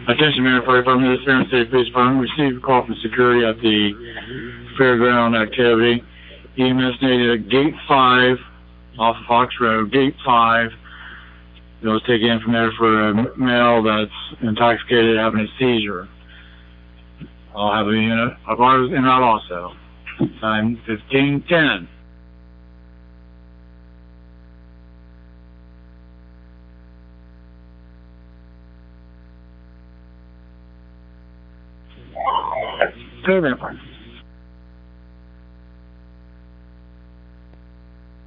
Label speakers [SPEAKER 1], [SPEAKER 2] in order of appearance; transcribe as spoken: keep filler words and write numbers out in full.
[SPEAKER 1] Attention, Mayor Fire Department, this is Fairmont State Police Department. Received a call from security at the fairground activity. E M S needed at Gate five off of Fox Road. Gate five. It was taken in from there for a male that's intoxicated having a seizure. I'll have a unit of ours in route also. Time fifteen ten. Fairmont.